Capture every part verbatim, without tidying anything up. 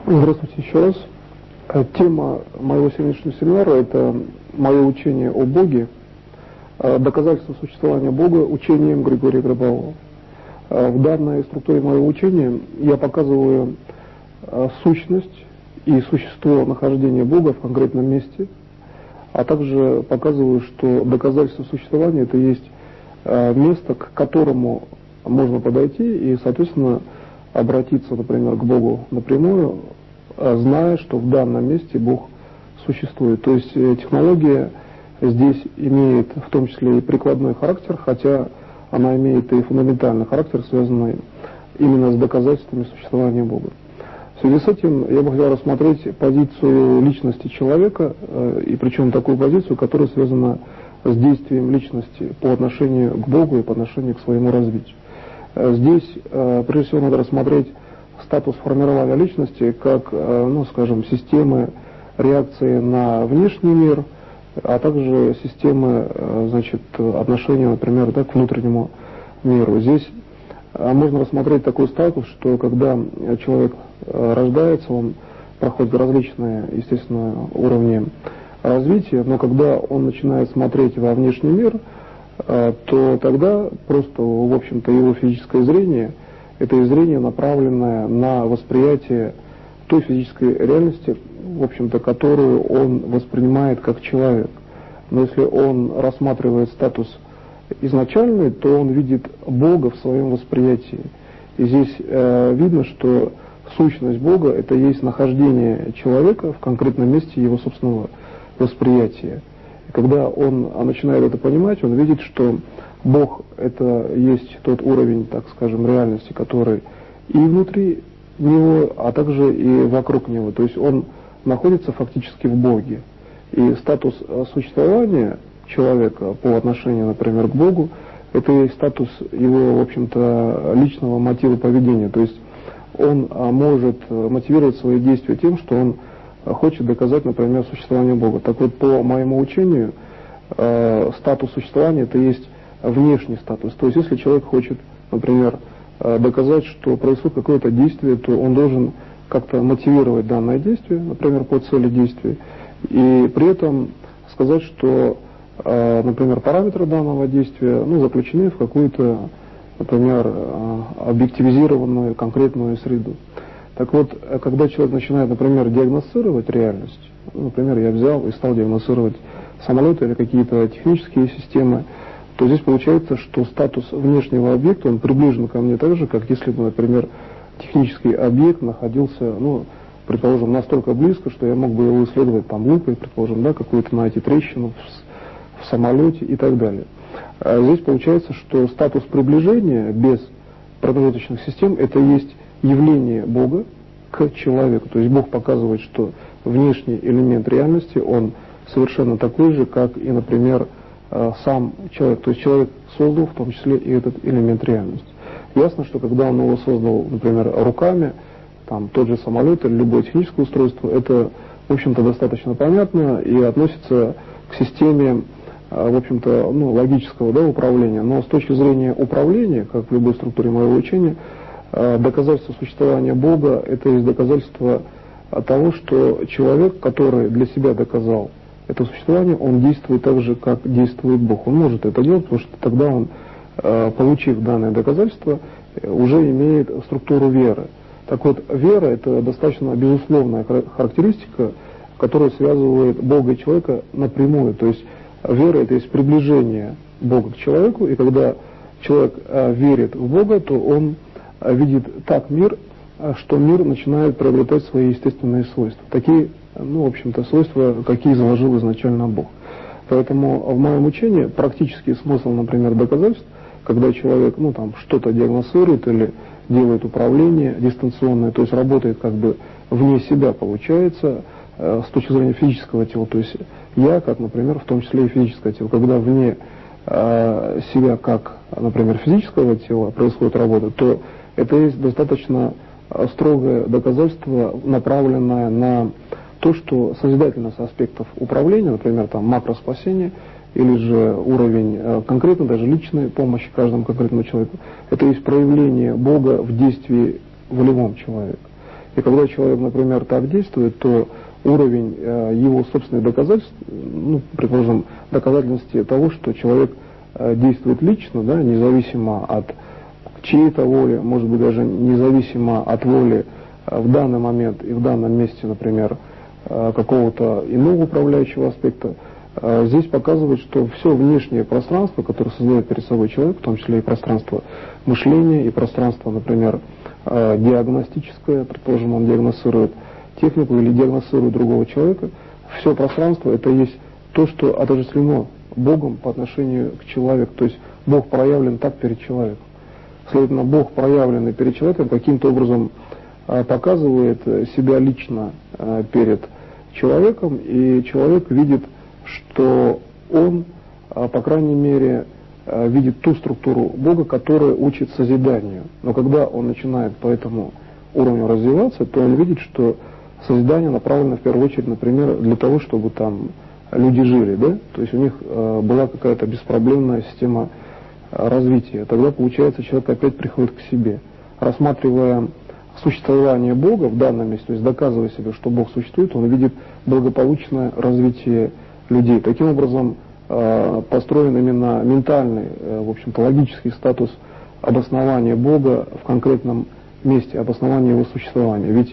Здравствуйте еще раз. Тема моего сегодняшнего семинара – это мое учение о Боге, доказательство существования Бога учением Григория Гробового. В данной структуре моего учения я показываю сущность и существо нахождения Бога в конкретном месте, а также показываю, что доказательство существования – это есть место, к которому можно подойти и, соответственно, обратиться, например, к Богу напрямую, зная, что в данном месте Бог существует. То есть технология здесь имеет в том числе и прикладной характер, хотя она имеет и фундаментальный характер, связанный именно с доказательствами существования Бога. В связи с этим я бы хотел рассмотреть позицию личности человека, и причем такую позицию, которая связана с действием личности по отношению к Богу и по отношению к своему развитию. Здесь, прежде всего, надо рассмотреть статус формирования личности как, ну, скажем, системы реакции на внешний мир, а также системы, значит, отношения, например, да, к внутреннему миру. Здесь можно рассмотреть такой статус, что когда человек рождается, он проходит различные, естественно, уровни развития, но когда он начинает смотреть во внешний мир, то тогда просто, в общем-то, его физическое зрение – это зрение, направленное на восприятие той физической реальности, в общем-то, которую он воспринимает как человек. Но если он рассматривает статус изначальный, то он видит Бога в своем восприятии. И здесь э, видно, что сущность Бога – это есть нахождение человека в конкретном месте его собственного восприятия. И когда он начинает это понимать, он видит, что Бог – это есть тот уровень, так скажем, реальности, который и внутри него, а также и вокруг него. То есть он находится фактически в Боге. И статус существования человека по отношению, например, к Богу – это и статус его, в общем-то, личного мотива поведения. То есть он может мотивировать свои действия тем, что он хочет доказать, например, существование Бога. Так вот, по моему учению, э, статус существования – это есть внешний статус. То есть, если человек хочет, например, э, доказать, что происходит какое-то действие, то он должен как-то мотивировать данное действие, например, по цели действия, и при этом сказать, что, э, например, параметры данного действия, ну, заключены в какую-то, например, э, объективизированную конкретную среду. Так вот, когда человек начинает, например, диагностировать реальность, например, я взял и стал диагностировать самолеты или какие-то технические системы, то здесь получается, что статус внешнего объекта, он приближен ко мне так же, как если бы, например, технический объект находился, ну, предположим, настолько близко, что я мог бы его исследовать там лупой, предположим, да, какую-то найти трещину в, в самолете и так далее. А здесь получается, что статус приближения без промежуточных систем – это есть явление Бога к человеку. То есть Бог показывает, что внешний элемент реальности, он совершенно такой же, как и, например, сам человек. То есть человек создал в том числе и этот элемент реальности. Ясно, что когда он его создал, например, руками, там тот же самолет или любое техническое устройство, это, в общем-то, достаточно понятно и относится к системе, в общем-то, ну, логического, да, управления. Но с точки зрения управления, как в любой структуре моего учения, доказательство существования Бога – это есть доказательство того, что человек, который для себя доказал это существование, он действует так же, как действует Бог. Он может это делать, потому что тогда он, получив данное доказательство, уже имеет структуру веры. Так вот, вера – это достаточно безусловная характеристика, которая связывает Бога и человека напрямую. То есть вера – это есть приближение Бога к человеку, и когда человек верит в Бога, то он видит так мир, что мир начинает приобретать свои естественные свойства. Такие, ну, в общем-то, свойства, какие заложил изначально Бог. Поэтому в моем учении практический смысл, например, доказательств, когда человек, ну, там, что-то диагностирует или делает управление дистанционное, то есть работает как бы вне себя, получается, э, с точки зрения физического тела. То есть я, как, например, в том числе и физическое тело, когда вне э, себя, как, например, физического тела происходит работа, то это есть достаточно строгое доказательство, направленное на то, что созидательность аспектов управления, например, там макроспасение, или же уровень конкретно даже личной помощи каждому конкретному человеку, это есть проявление Бога в действии волевом человека. И когда человек, например, так действует, то уровень э, его собственных доказательств, ну, предположим, доказательности того, что человек э, действует лично, да, независимо от чьей-то воли, может быть, даже независимо от воли э, в данный момент и в данном месте, например, э, какого-то иного управляющего аспекта, э, здесь показывает, что все внешнее пространство, которое создает перед собой человек, в том числе и пространство мышления, и пространство, например, э, диагностическое, предположим, он диагностирует технику или диагностирует другого человека, все пространство это есть то, что отождествлено Богом по отношению к человеку, то есть Бог проявлен так перед человеком. Следовательно, Бог, проявленный перед человеком, каким-то образом э, показывает себя лично э, перед человеком, и человек видит, что он, э, по крайней мере, э, видит ту структуру Бога, которая учит созиданию. Но когда он начинает по этому уровню развиваться, то он видит, что созидание направлено в первую очередь, например, для того, чтобы там люди жили, да? То есть у них э, была какая-то беспроблемная система э, развития. Тогда, получается, человек опять приходит к себе. Рассматривая существование Бога в данном месте, то есть доказывая себе, что Бог существует, он видит благополучное развитие людей. Таким образом, э, построен именно ментальный, э, в общем-то, логический статус обоснования Бога в конкретном месте, обоснования его существования. Ведь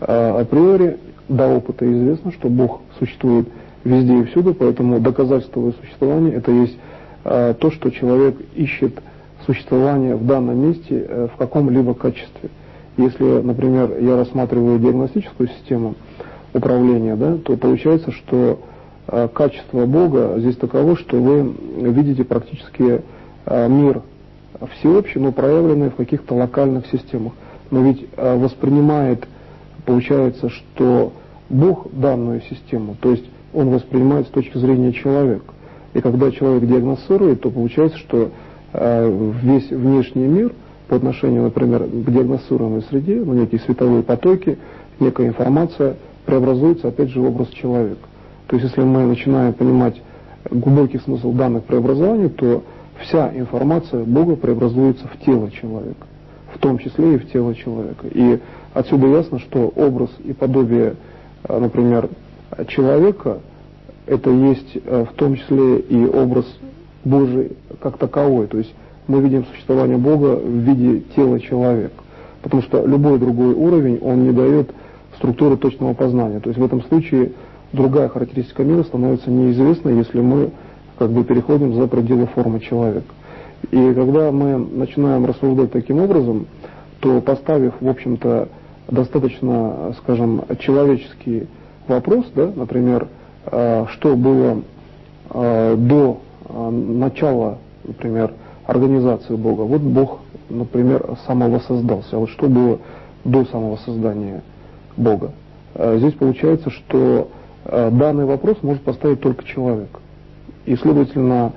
априори до опыта известно, что Бог существует везде и всюду, поэтому доказательство его существования это есть э, то, что человек ищет существование в данном месте э, в каком-либо качестве. Если, например, я рассматриваю диагностическую систему управления, да, то получается, что э, качество Бога здесь таково, что вы видите практически э, мир всеобщий, но проявленный в каких-то локальных системах. Но ведь э, воспринимает Получается, что Бог данную систему, то есть он воспринимает с точки зрения человека. И когда человек диагностирует, то получается, что э, весь внешний мир по отношению, например, к диагностируемой среде, ну, некие световые потоки, некая информация преобразуется опять же в образ человека. То есть если мы начинаем понимать глубокий смысл данных преобразований, то вся информация Бога преобразуется в тело человека, в том числе и в тело человека. И отсюда ясно, что образ и подобие, например, человека, это есть в том числе и образ Божий как таковой. То есть мы видим существование Бога в виде тела человека. Потому что любой другой уровень, он не дает структуры точного познания. То есть в этом случае другая характеристика мира становится неизвестной, если мы как бы переходим за пределы формы человека. И когда мы начинаем рассуждать таким образом, то поставив, в общем-то, достаточно, скажем, человеческий вопрос, да, например, э, что было э, до э, начала, например, организации Бога. Вот Бог, например, самовоссоздался. А вот что было до самого создания Бога? Э, здесь получается, что э, данный вопрос может поставить только человек. И, следовательно,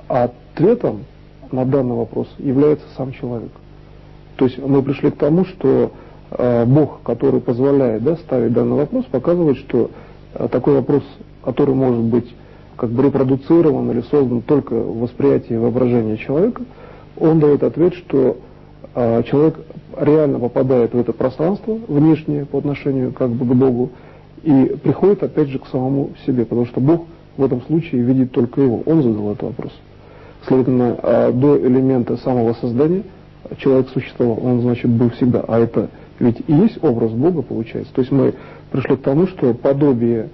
ответом на данный вопрос является сам человек. То есть мы пришли к тому, что э, Бог, который позволяет, да, ставить данный вопрос, показывает, что э, такой вопрос, который может быть как бы репродуцирован или создан только в восприятии и воображении человека, он дает ответ, что э, человек реально попадает в это пространство внешнее по отношению как бы к Богу и приходит опять же к самому себе, потому что Бог в этом случае видит только его. Он задал этот вопрос. Следовательно, э, до элемента самого создания человек существовал, он, значит, был всегда. А это ведь и есть образ Бога, получается. То есть мы пришли к тому, что подобие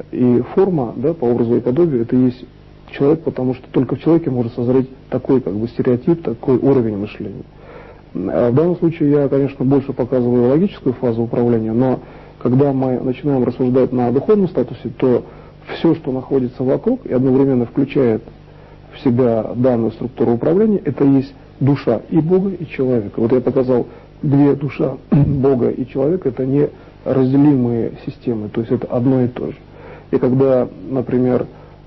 и форма, да, по образу и подобию, это и есть человек, потому что только в человеке может созреть такой как бы стереотип, такой уровень мышления. А в данном случае я, конечно, больше показываю логическую фазу управления, но когда мы начинаем рассуждать на духовном статусе, то все, что находится вокруг и одновременно включает в себя данную структуру управления, это и есть душа и Бога, и человека. Вот я показал, две душа Бога и человека, это не разделимые системы, то есть это одно и то же. И когда, например,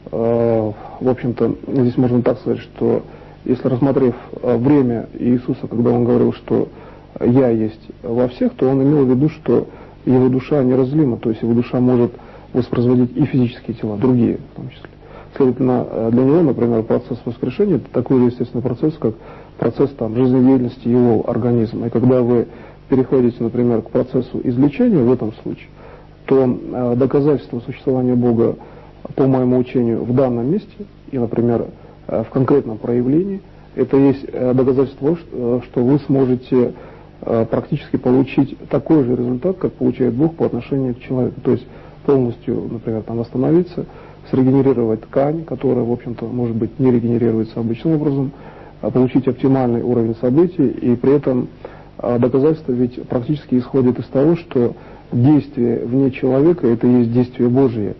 э, в общем-то, здесь можно так сказать, что если рассмотрев э, время Иисуса, когда он говорил, что «я есть во всех», то он имел в виду, что его душа неразделима, то есть его душа может воспроизводить и физические тела, другие в том числе. Следовательно, для него, например, процесс воскрешения – это такой же естественный процесс, как процесс там, жизнедеятельности его организма. И когда вы переходите, например, к процессу излечения в этом случае, то э, доказательство существования Бога по моему учению в данном месте и, например, э, в конкретном проявлении, это есть э, доказательство, что, что вы сможете э, практически получить такой же результат, как получает Бог по отношению к человеку. То есть полностью, например, там восстановиться, срегенерировать ткань, которая, в общем-то, может быть, не регенерируется обычным образом, а получить оптимальный уровень событий, и при этом э, доказательство ведь практически исходит из того, что действие вне человека – это и есть действие Божие,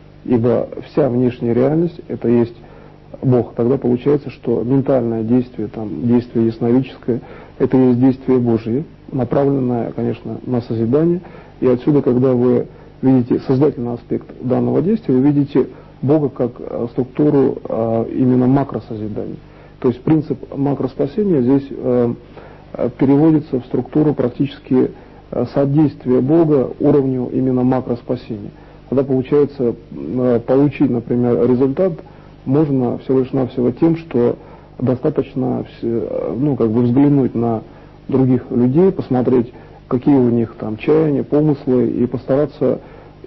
ибо вся внешняя реальность – это есть Бог. Тогда получается, что ментальное действие, там, действие ясновидческое – это и есть действие Божие, направленное, конечно, на созидание. И отсюда, когда вы видите создательный аспект данного действия, вы видите Бога как э, структуру э, именно макросозидания. То есть принцип макроспасения здесь э, переводится в структуру практически содействие Бога уровню именно макроспасения. Тогда получается получить, например, результат можно всего лишь навсего тем, что достаточно ну, как бы взглянуть на других людей, посмотреть, какие у них там чаяния, помыслы, и постараться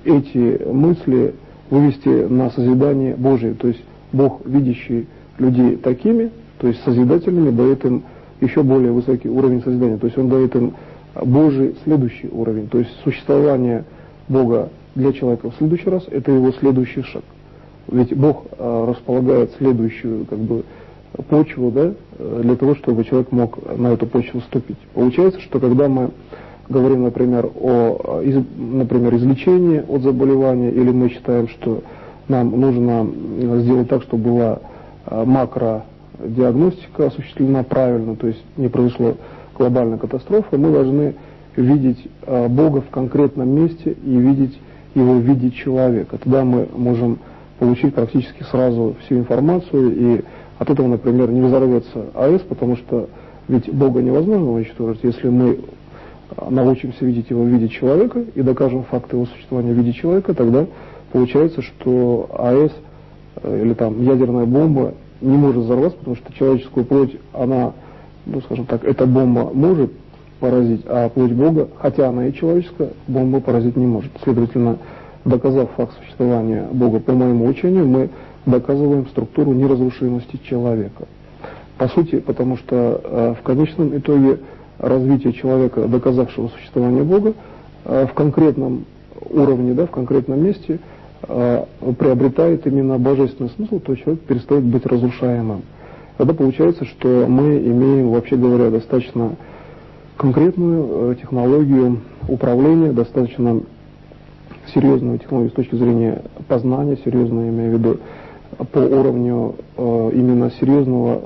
эти мысли вывести на созидание Божие. То есть Бог, видящий людей такими, то есть созидательными, дает им еще более высокий уровень созидания. То есть он дает им Божий следующий уровень, то есть существование Бога для человека в следующий раз – это его следующий шаг. Ведь Бог э, располагает следующую как бы почву, да, для того, чтобы человек мог на эту почву вступить. Получается, что когда мы говорим, например, о из, например, излечении от заболевания, или мы считаем, что нам нужно сделать так, чтобы была э, макродиагностика осуществлена правильно, то есть не произошло глобальная катастрофа, мы должны видеть э, Бога в конкретном месте и видеть Его в виде человека. Тогда мы можем получить практически сразу всю информацию, и от этого, например, не взорвется АЭС, потому что ведь Бога невозможно уничтожить, если мы научимся видеть Его в виде человека и докажем факт Его существования в виде человека, тогда получается, что АЭС э, или там ядерная бомба не может взорваться, потому что человеческую плоть, она, ну, скажем так, эта бомба может поразить, а плоть Бога, хотя она и человеческая, бомба поразить не может. Следовательно, доказав факт существования Бога по моему учению, мы доказываем структуру неразрушимости человека. По сути, потому что э, в конечном итоге развитие человека, доказавшего существование Бога, э, в конкретном уровне, да, в конкретном месте э, приобретает именно божественный смысл, то человек перестает быть разрушаемым. Тогда получается, что мы имеем, вообще говоря, достаточно конкретную э, технологию управления, достаточно серьезную технологию с точки зрения познания, серьезную, имею в виду, по уровню э, именно серьезного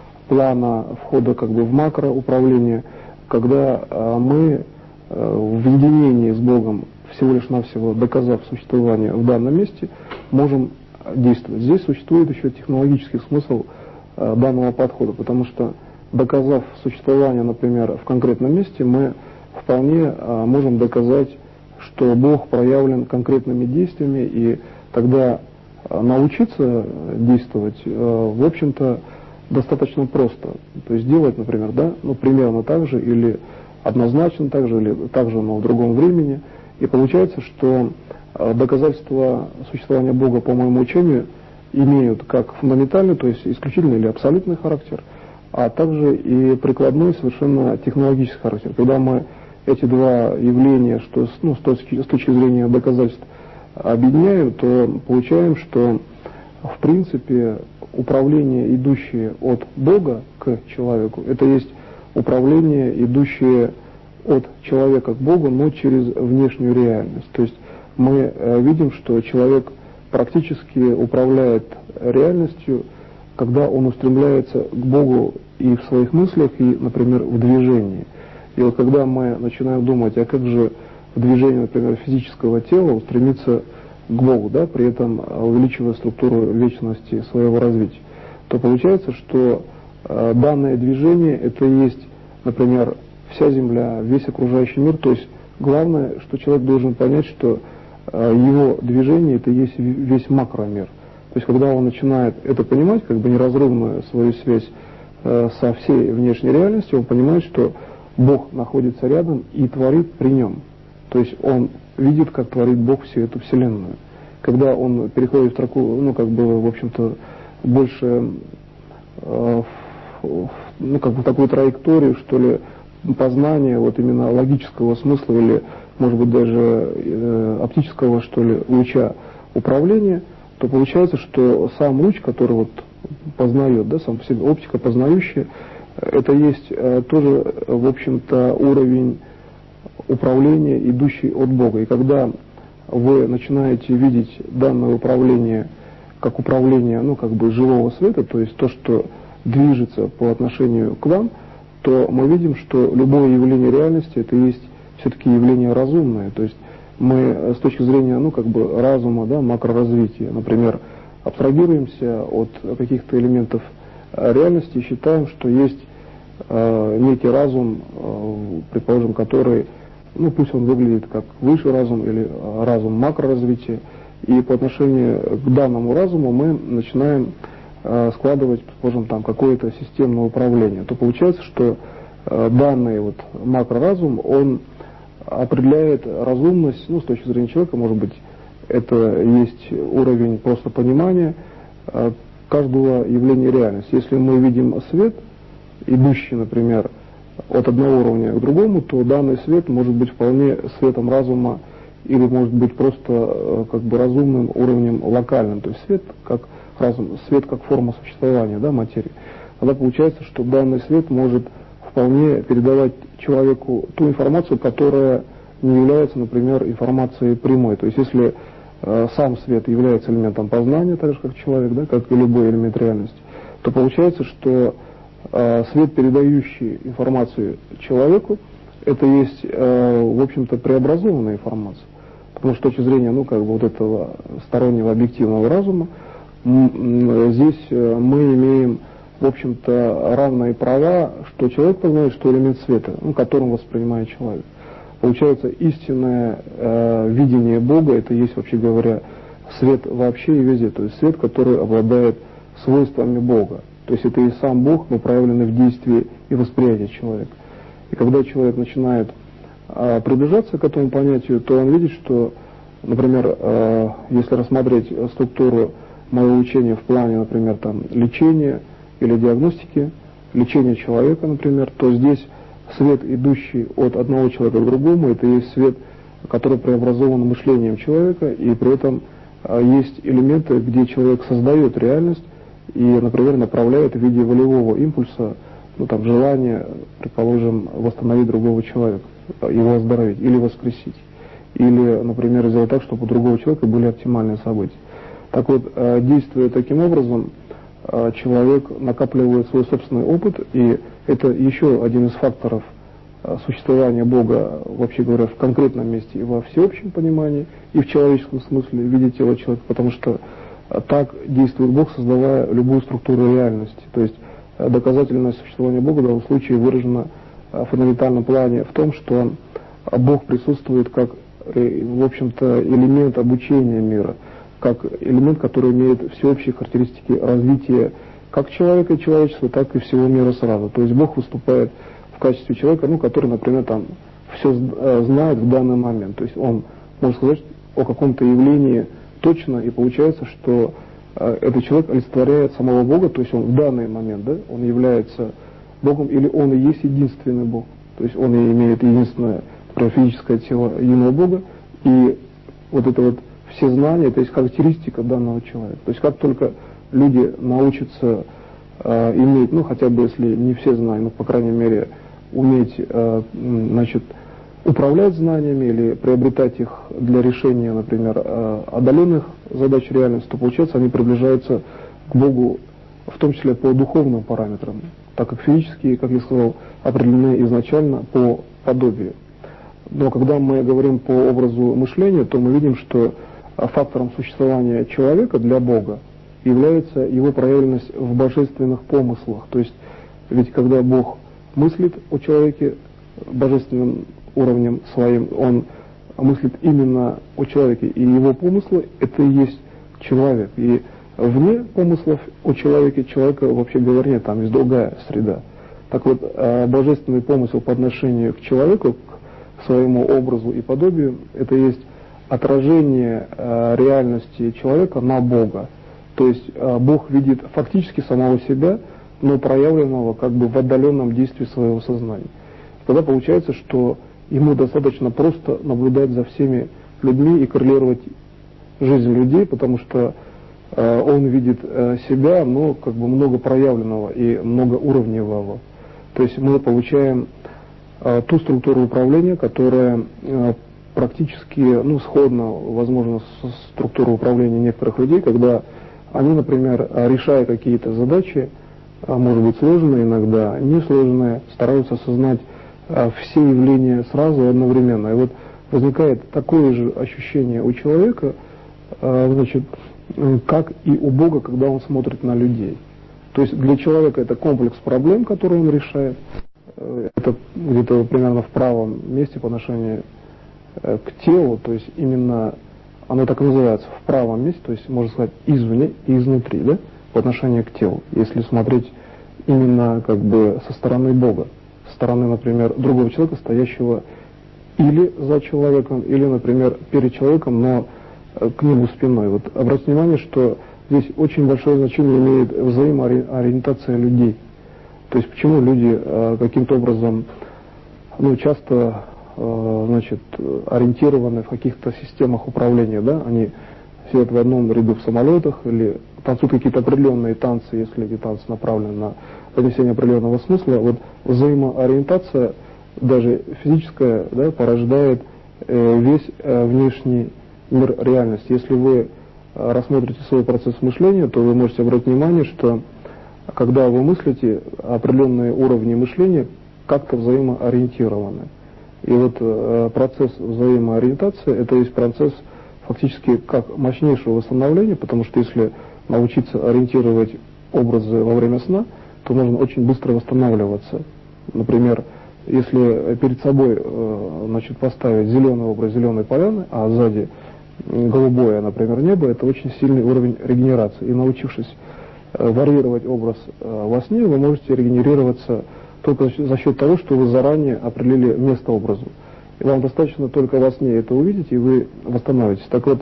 плана входа как бы в макроуправление, когда э, мы э, в единении с Богом, всего лишь навсего доказав существование в данном месте, можем действовать. Здесь существует еще технологический смысл э, данного подхода, потому что, доказав существование, например, в конкретном месте, мы вполне э, можем доказать, что Бог проявлен конкретными действиями, и тогда э, научиться действовать, э, в общем-то, достаточно просто. То есть делать, например, да, ну, примерно так же, или однозначно так же, или так же, но в другом времени. И получается, что э, доказательства существования Бога, по моему учению, имеют как фундаментальный, то есть исключительный или абсолютный характер, а также и прикладной, совершенно технологический характер. Когда мы эти два явления, что, ну, с, точки, с точки зрения доказательств, объединяем, то получаем, что в принципе управление, идущее от Бога к человеку, это есть управление, идущее от человека к Богу, но через внешнюю реальность. То есть мы э, видим, что человек практически управляет реальностью, когда он устремляется к Богу и в своих мыслях, и, например, в движении. И вот когда мы начинаем думать, а как же в движении, например, физического тела устремиться к Богу, да, при этом увеличивая структуру вечности своего развития, то получается, что э, данное движение это и есть, например, вся Земля, весь окружающий мир. То есть главное, что человек должен понять, что э, его движение это и есть весь макромир. То есть когда он начинает это понимать, как бы неразрывную свою связь э, со всей внешней реальностью, он понимает, что Бог находится рядом и творит при нем. То есть он видит, как творит Бог всю эту вселенную. Когда он переходит в строку, ну, как бы, в общем-то, больше, э, ну, как бы, в такую траекторию, что ли, познания, вот именно логического смысла или, может быть, даже э, оптического, что ли, луча управления, то получается, что сам луч, который вот познает, да, сам по себе, оптика познающая, это есть э, тоже, в общем-то, уровень управления, идущий от Бога. И когда вы начинаете видеть данное управление как управление, ну, как бы живого света, то есть то, что движется по отношению к вам, то мы видим, что любое явление реальности это есть все-таки явление разумное. То есть мы с точки зрения, ну, как бы разума, да, макроразвития, например, абстрагируемся от каких-то элементов реальности и считаем, что есть э, некий разум, э, предположим, который, ну, пусть он выглядит как высший разум или разум макроразвития, и по отношению к данному разуму мы начинаем э, складывать, предположим, там какое-то системное управление, то получается, что э, данный вот макроразум, он определяет разумность, ну, с точки зрения человека, может быть, это есть уровень просто понимания э, каждого явления реальности. Если мы видим свет, идущий, например, от одного уровня к другому, то данный свет может быть вполне светом разума или может быть просто э, как бы разумным уровнем локальным, то есть свет как разум, свет как форма существования, да, материи. Тогда получается, что данный свет может вполне передавать человеку ту информацию, которая не является, например, информацией прямой. То есть если э, сам свет является элементом познания, так же как человек, да, как и любой элемент реальности, то получается, что э, свет, передающий информацию человеку, это есть, э, в общем-то, преобразованная информация. Потому что с точки зрения, ну, как бы вот этого стороннего объективного разума, здесь мы имеем, в общем-то, равные права, что человек познает, что элемент света, ну, которым воспринимает человек. Получается, истинное э, видение Бога, это есть, вообще говоря, свет вообще и везде, то есть свет, который обладает свойствами Бога. То есть это и сам Бог, но проявленный в действии и восприятии человека. И когда человек начинает э, приближаться к этому понятию, то он видит, что, например, э, если рассмотреть структуру моего учения в плане, например, там, лечения или диагностики, лечения человека, например, то здесь свет, идущий от одного человека к другому, это есть свет, который преобразован мышлением человека, и при этом э, есть элементы, где человек создает реальность и, например, направляет в виде волевого импульса, ну, там, желание, предположим, восстановить другого человека, его оздоровить или воскресить, или, например, сделать так, чтобы у другого человека были оптимальные события. Так вот, э, действуя таким образом, э, человек накапливает свой собственный опыт, и это еще один из факторов э, существования Бога, вообще говоря, в конкретном месте и во всеобщем понимании, и в человеческом смысле, в виде тела человека, потому что э, так действует Бог, создавая любую структуру реальности. То есть э, доказательность существования Бога в данном случае выражена э, в фундаментальном плане в том, что э, Бог присутствует как, э, в общем-то, элемент обучения мира, как элемент, который имеет всеобщие характеристики развития как человека и человечества, так и всего мира сразу. То есть Бог выступает в качестве человека, ну, который, например, там все знает в данный момент. То есть он может сказать о каком-то явлении точно, и получается, что э, этот человек олицетворяет самого Бога, то есть он в данный момент, да, он является Богом, или он и есть единственный Бог. То есть он и имеет единственное, например, физическое тело единого Бога, и вот это вот все знания, это есть характеристика данного человека. То есть как только люди научатся э, иметь, ну, хотя бы если не все знания, но, по крайней мере, уметь, э, значит, управлять знаниями или приобретать их для решения, например, э, отдаленных задач реальности, то, получается, они приближаются к Богу, в том числе по духовным параметрам, так как физические, как я сказал, определены изначально по подобию. Но когда мы говорим по образу мышления, то мы видим, что фактором существования человека для Бога является его проявленность в божественных помыслах. То есть, ведь когда Бог мыслит о человеке божественным уровнем своим, он мыслит именно о человеке, и его помыслы — это и есть человек. И вне помыслов о человеке, человека, вообще говоря, нет, там есть другая среда. Так вот, божественный помысел по отношению к человеку, к своему образу и подобию, это есть отражение реальности человека на Бога. То есть Бог видит фактически самого себя, но проявленного как бы в отдаленном действии своего сознания. Тогда получается, что ему достаточно просто наблюдать за всеми людьми и коррелировать жизнь людей, потому что э, он видит э, себя, но как бы много проявленного и многоуровневого. То есть мы получаем э, ту структуру управления, которая э, практически ну, сходна, возможно, с структурой управления некоторых людей, когда они, например, решая какие-то задачи, э, может быть сложные иногда, несложные, стараются осознать э, все явления сразу и одновременно. И вот возникает такое же ощущение у человека, э, значит, как и у Бога, когда он смотрит на людей. То есть для человека это комплекс проблем, которые он решает. Это где-то примерно в правом месте по отношению к телу, то есть именно оно так и называется, в правом месте, то есть можно сказать извне и изнутри, да, по отношению к телу. Если смотреть именно как бы со стороны Бога, со стороны, например, другого человека, стоящего или за человеком, или, например, перед человеком, но к нему спиной. Вот обратите внимание, что здесь очень большое значение имеет взаимоориентация людей. То есть почему люди э, каким-то образом ну, часто э, значит, ориентированы в каких-то системах управления, да? Они сидят в одном ряду в самолетах или танцуют какие-то определенные танцы, если эти танцы направлены на донесение определенного смысла. Вот взаимоориентация, даже физическая, да, порождает э, весь э, внешний мир реальности. Если вы э, рассмотрите свой процесс мышления, то вы можете обратить внимание, что когда вы мыслите, определенные уровни мышления как-то взаимоориентированы. И вот э, процесс взаимоориентации – это есть процесс фактически как мощнейшего восстановления, потому что если научиться ориентировать образы во время сна, то можно очень быстро восстанавливаться. Например, если перед собой э, значит, поставить зеленый образ зеленой поляны, а сзади голубое, например, небо, это очень сильный уровень регенерации. И научившись э, варьировать образ э, во сне, вы можете регенерироваться только за счет того, что вы заранее определили место образу. И вам достаточно только во сне это увидеть, и вы восстановитесь. Так вот,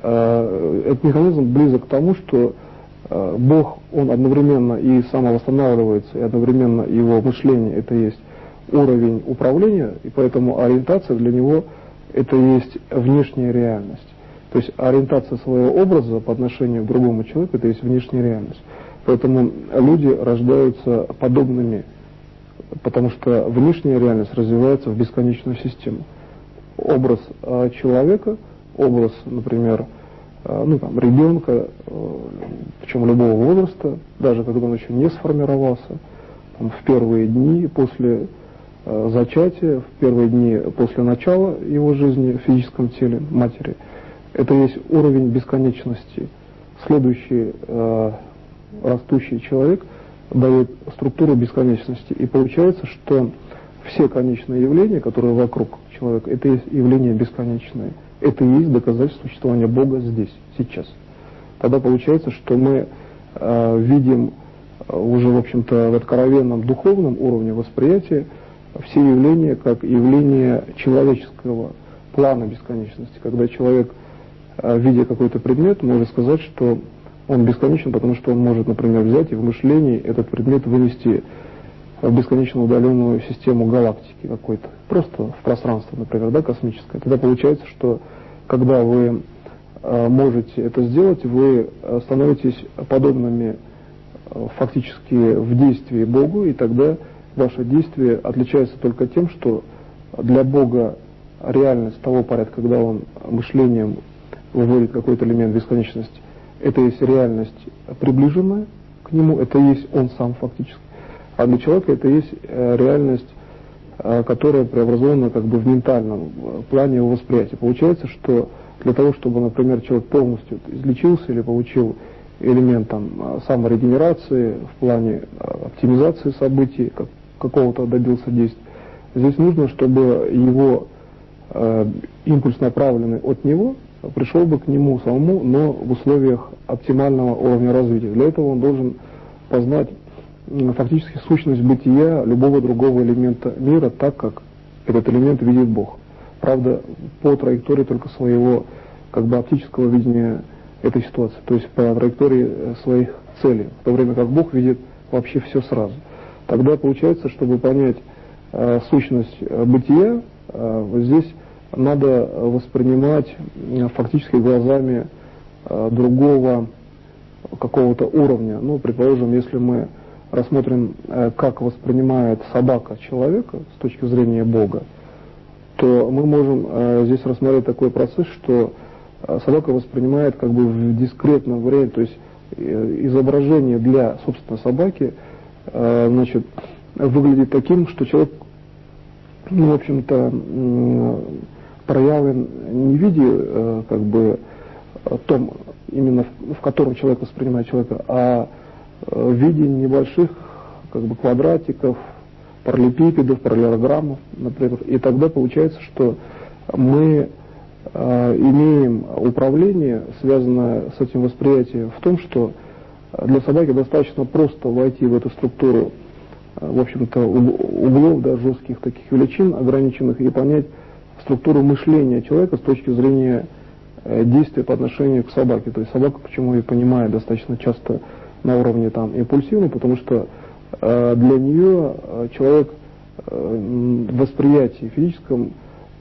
э, этот механизм близок к тому, что э, Бог, Он одновременно и самовосстанавливается, и одновременно его мышление, это есть уровень управления, и поэтому ориентация для него это есть внешняя реальность. То есть ориентация своего образа по отношению к другому человеку это есть внешняя реальность. Поэтому люди рождаются подобными, потому что внешняя реальность развивается в бесконечную систему. Образ э, человека, образ, например, э, ну, там, ребенка, э, причем любого возраста, даже когда он еще не сформировался, там, в первые дни после э, зачатия, в первые дни после начала его жизни в физическом теле матери, это есть уровень бесконечности. Следующий э, растущий человек дает структуру бесконечности. И получается, что все конечные явления, которые вокруг человека, это есть явления бесконечные. Это и есть доказательство существования Бога здесь, сейчас. Тогда получается, что мы э, видим уже, в общем-то, в откровенном духовном уровне восприятия все явления как явления человеческого плана бесконечности. Когда человек, э, видя какой-то предмет, может сказать, что он бесконечен, потому что он может, например, взять и в мышлении этот предмет вынести в бесконечно удаленную систему галактики какой-то, просто в пространство, например, да, космическое. Тогда получается, что когда вы э, можете это сделать, вы становитесь подобными э, фактически в действии Богу, и тогда ваше действие отличается только тем, что для Бога реальность того порядка, когда Он мышлением выводит какой-то элемент бесконечности, это есть реальность приближенная к Нему, это есть Он сам фактически. А для человека это есть э, реальность, э, которая преобразована как бы в ментальном в плане его восприятия. Получается, что для того, чтобы, например, человек полностью излечился или получил элемент там, саморегенерации в плане оптимизации событий, как, какого-то добился действия, здесь нужно, чтобы его э, импульс, направленный от него, пришел бы к нему самому, но в условиях оптимального уровня развития. Для этого он должен познать фактически сущность бытия любого другого элемента мира, так как этот элемент видит Бог. Правда, по траектории только своего как бы оптического видения этой ситуации, то есть по траектории своих целей, в то время как Бог видит вообще все сразу. Тогда получается, чтобы понять э, сущность э, бытия, э, вот здесь надо воспринимать э, фактически глазами э, другого какого-то уровня. Ну, предположим, если мы рассмотрим, э, как воспринимает собака человека с точки зрения Бога, то мы можем э, здесь рассмотреть такой процесс, что э, собака воспринимает как бы в дискретном времени, то есть э, изображение для собственной собаки э, значит, выглядит таким, что человек, ну, в общем-то, э, проявлен не в виде э, как бы том, именно в, в котором человек воспринимает человека, а э, в виде небольших как бы квадратиков, параллелепипедов, параллелограммов, например. И тогда получается, что мы э, имеем управление, связанное с этим восприятием, в том, что для собаки достаточно просто войти в эту структуру, э, в общем-то, углов, да, жестких таких величин, ограниченных, и понять структуру мышления человека с точки зрения э, действия по отношению к собаке. То есть собака, почему и понимает достаточно часто на уровне там импульсивно, потому что для нее человек в восприятии физическом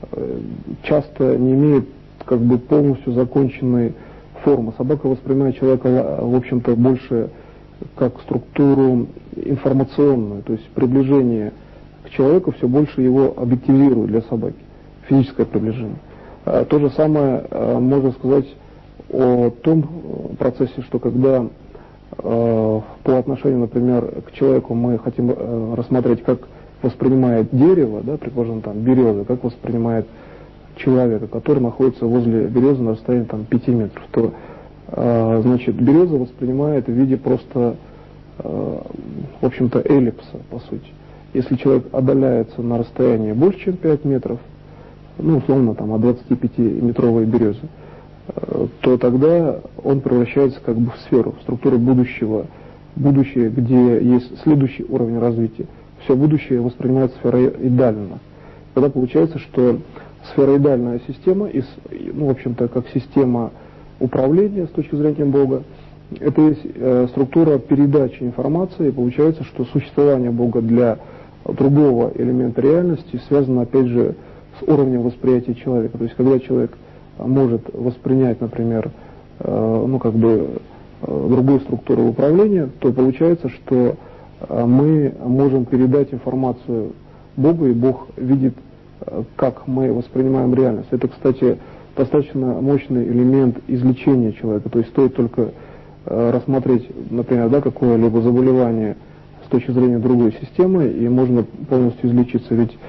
часто не имеет как бы полностью законченной формы. Собака воспринимает человека, в общем-то, больше как структуру информационную, то есть приближение к человеку все больше его объективирует для собаки, физическое приближение. То же самое можно сказать о том процессе, что когда по отношению, например, к человеку мы хотим э, рассмотреть, как воспринимает дерево, да, предположим, там, береза, как воспринимает человека, который находится возле березы на расстоянии там, пяти метров, то, э, значит, береза воспринимает в виде просто, э, в общем-то, эллипса, по сути. Если человек отдаляется на расстояние больше, чем пять метров, ну, условно, там, от двадцатипятиметровой березы, то тогда он превращается как бы в сферу, в структуру будущего, будущее, где есть следующий уровень развития. Все будущее воспринимается сфероидально. Тогда получается, что сфероидальная система, ну, в общем-то, как система управления с точки зрения Бога, это есть э, структура передачи информации, и получается, что существование Бога для другого элемента реальности связано, опять же, с уровнем восприятия человека. То есть, когда человек может воспринять, например, э, ну, как бы э, другую структуру управления, то получается, что э, мы можем передать информацию Богу, и Бог видит, э, как мы воспринимаем реальность. Это, кстати, достаточно мощный элемент излечения человека. То есть стоит только э, рассмотреть, например, да, какое-либо заболевание с точки зрения другой системы, и можно полностью излечиться. Ведь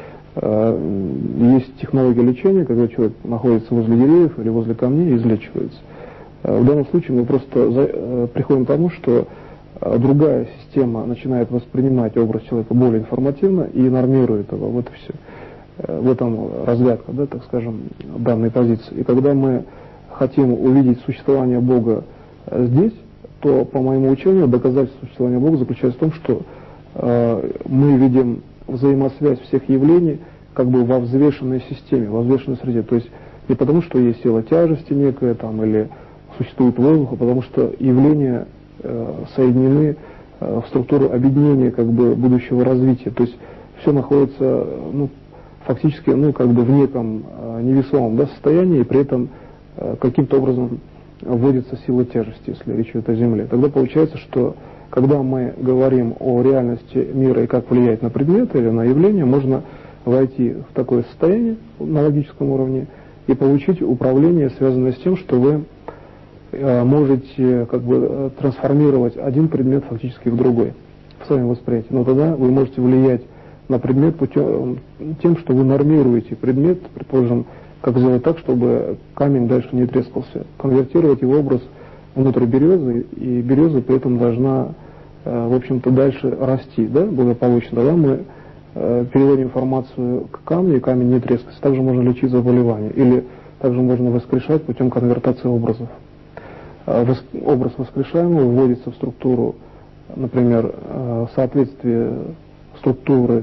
есть технология лечения, когда человек находится возле деревьев или возле камней и излечивается. В данном случае мы просто приходим к тому, что другая система начинает воспринимать образ человека более информативно и нормирует его. Вот и все. В этом разгадка, да, так скажем, данной позиции. И когда мы хотим увидеть существование Бога здесь, то, по моему учению, доказательство существования Бога заключается в том, что э, мы видим взаимосвязь всех явлений как бы во взвешенной системе, во взвешенной среде. То есть не потому, что есть сила тяжести некая там, или существует воздух, а потому что явления э, соединены э, в структуру объединения как бы будущего развития. То есть все находится, ну, фактически, ну, как бы в неком э, невесомом, да, состоянии, и при этом э, каким-то образом вводится сила тяжести, если речь идет о Земле. Тогда получается, что когда мы говорим о реальности мира и как влиять на предметы или на явления, можно войти в такое состояние на логическом уровне и получить управление, связанное с тем, что вы э, можете как бы трансформировать один предмет фактически в другой в своем восприятии. Но тогда вы можете влиять на предмет путем, тем, что вы нормируете предмет, предположим, как сделать так, чтобы камень дальше не трескался, конвертировать его образ внутрь березы, и береза при этом должна, э, в общем-то, дальше расти, да, благополучно. Тогда мы э, переводим информацию к камню, и камень не трескается. Также можно лечить заболевания, или также можно воскрешать путем конвертации образов. Э, вос, образ воскрешаемого вводится в структуру например, соответствие структуры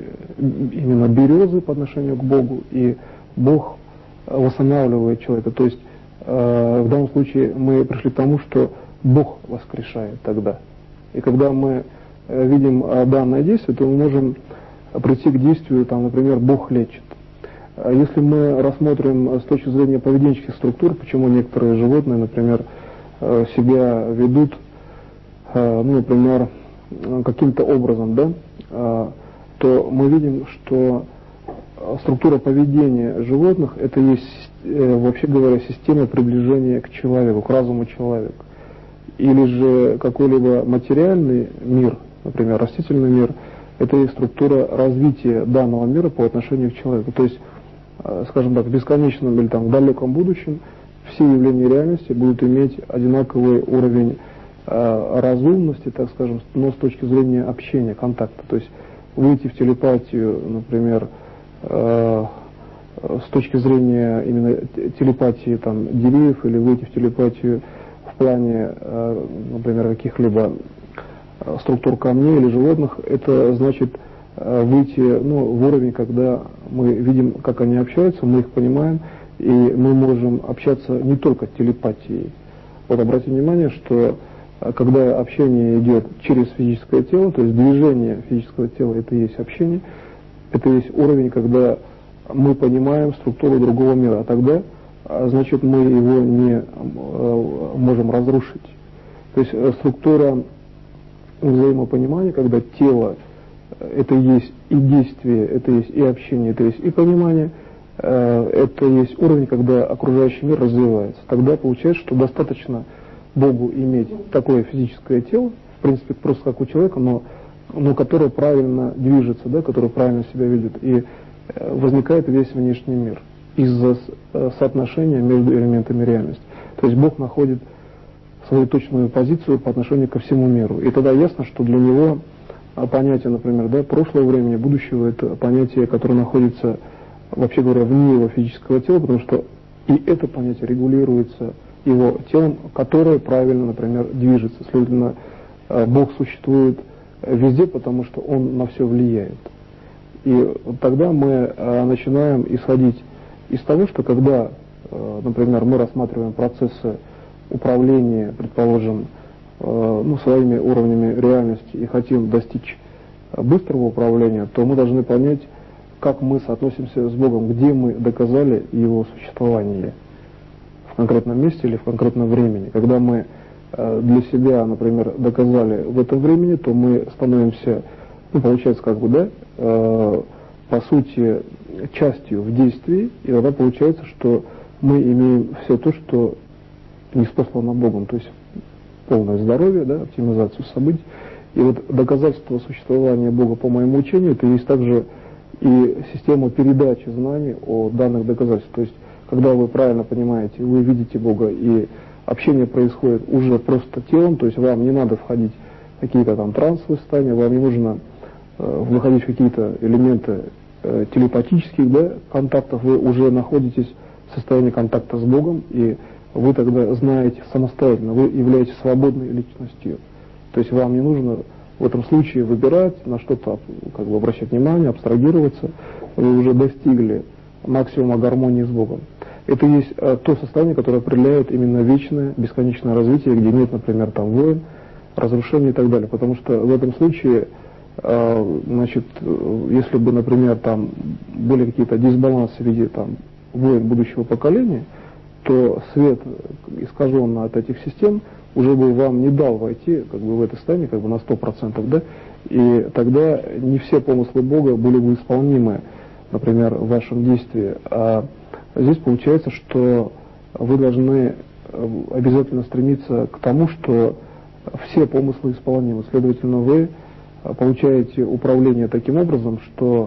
именно березы по отношению к Богу, и Бог восстанавливает человека. То есть в данном случае мы пришли к тому, что Бог воскрешает тогда. И когда мы видим данное действие, то мы можем прийти к действию, там, например, Бог лечит. Если мы рассмотрим с точки зрения поведенческих структур, почему некоторые животные, например, себя ведут, ну, например, каким-то образом, да, то мы видим, что структура поведения животных — это есть, вообще говоря, система приближения к человеку, к разуму человека. Или же какой-либо материальный мир, например, растительный мир, это есть структура развития данного мира по отношению к человеку. То есть, скажем так, в бесконечном или там в далеком будущем все явления реальности будут иметь одинаковый уровень э, разумности, так скажем, но с точки зрения общения, контакта. То есть выйти в телепатию, например, э, с точки зрения именно телепатии там, деревьев, или выйти в телепатию в плане, э, например, каких-либо структур камней или животных, это значит э, выйти, ну, в уровень, когда мы видим, как они общаются, мы их понимаем, и мы можем общаться не только телепатией. Вот обратите внимание, что э, когда общение идет через физическое тело, то есть движение физического тела, это и есть общение, это и есть уровень, когда мы понимаем структуру другого мира, а тогда, э, значит, мы его не э, можем разрушить. То есть э, структура взаимопонимание, когда тело — это есть и действие, это есть и общение, это есть и понимание, э, это есть уровень, когда окружающий мир развивается. Тогда получается, что достаточно Богу иметь такое физическое тело, в принципе, просто как у человека, но, но которое правильно движется, да, которое правильно себя ведет, и э, возникает весь внешний мир из-за э, соотношения между элементами реальности. То есть Бог находит свою точную позицию по отношению ко всему миру. И тогда ясно, что для него понятие, например, да, прошлого времени, будущего — это понятие, которое находится, вообще говоря, вне его физического тела, потому что и это понятие регулируется его телом, которое правильно, например, движется. Следовательно, Бог существует везде, потому что Он на все влияет. И тогда мы начинаем исходить из того, что когда, например, мы рассматриваем процессы управления, предположим, э, ну, своими уровнями реальности и хотим достичь быстрого управления, то мы должны понять, как мы соотносимся с Богом, где мы доказали Его существование в конкретном месте или в конкретном времени. Когда мы э, для себя, например, доказали в этом времени, то мы становимся, ну, получается, как бы, да, э, по сути, частью в действии, и тогда получается, что мы имеем все то, что неспослано Богом, то есть полное здоровье, да, оптимизацию событий. И вот доказательство существования Бога по моему учению — это есть также и система передачи знаний о данных доказательствах. То есть, когда вы правильно понимаете, вы видите Бога, и общение происходит уже просто телом, то есть вам не надо входить в какие-то там трансовые состояния, вам не нужно э, выходить в какие-то элементы э, телепатических, да, контактов, вы уже находитесь в состоянии контакта с Богом, и вы тогда знаете самостоятельно, вы являетесь свободной личностью. То есть вам не нужно в этом случае выбирать, на что-то как бы обращать внимание, абстрагироваться. Вы уже достигли максимума гармонии с Богом. Это есть а, то состояние, которое определяет именно вечное, бесконечное развитие, где нет, например, там войн, разрушений и так далее. Потому что в этом случае, а, значит, если бы, например, там были какие-то дисбалансы в виде там войн будущего поколения, то свет, искаженный от этих систем, уже бы вам не дал войти как бы в это состояние как бы на сто процентов, да, и тогда не все помыслы Бога были бы исполнимы, например, в вашем действии. А здесь получается, что вы должны обязательно стремиться к тому, что все помыслы исполнимы. Следовательно, вы получаете управление таким образом, что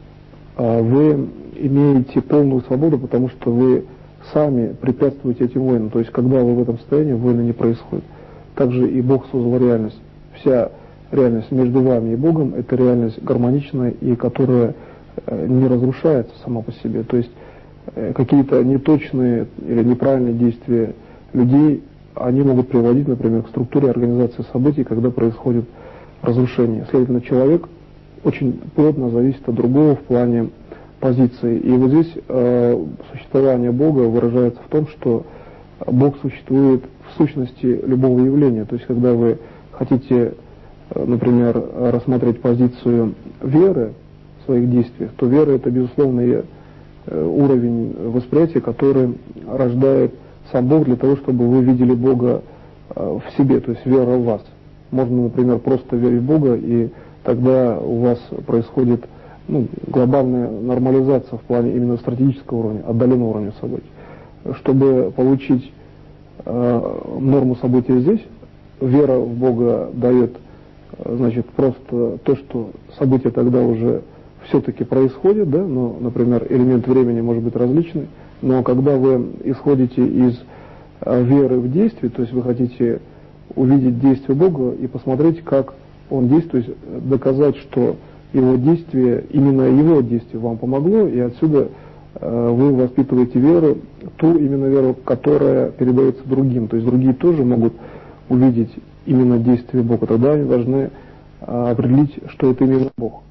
вы имеете полную свободу, потому что вы сами препятствуете этим войнам. То есть, когда вы в этом состоянии, войны не происходят. Также и Бог создал реальность. Вся реальность между вами и Богом — это реальность гармоничная, и которая не разрушается сама по себе. То есть, какие-то неточные или неправильные действия людей они могут приводить, например, к структуре организации событий, когда происходит разрушение. Следовательно, человек очень плотно зависит от другого в плане позиции. И вот здесь э, существование Бога выражается в том, что Бог существует в сущности любого явления. То есть, когда вы хотите, э, например, рассмотреть позицию веры в своих действиях, то вера — это, безусловно, э, уровень восприятия, который рождает сам Бог для того, чтобы вы видели Бога э, в себе, то есть вера в вас. Можно, например, просто верить в Бога, и тогда у вас происходит ну, глобальная нормализация в плане именно стратегического уровня, отдаленного уровня событий. Чтобы получить э, норму событий здесь, вера в Бога дает, э, значит, просто то, что события тогда уже все-таки происходят, да, но, например, элемент времени может быть различный, но когда вы исходите из э, веры в действие, то есть вы хотите увидеть действие Бога и посмотреть, как Он действует, доказать, что Его действие, именно Его действие вам помогло, и отсюда э, вы воспитываете веру, ту именно веру, которая передается другим. То есть другие тоже могут увидеть именно действие Бога. Тогда они должны э, определить, что это именно Бог.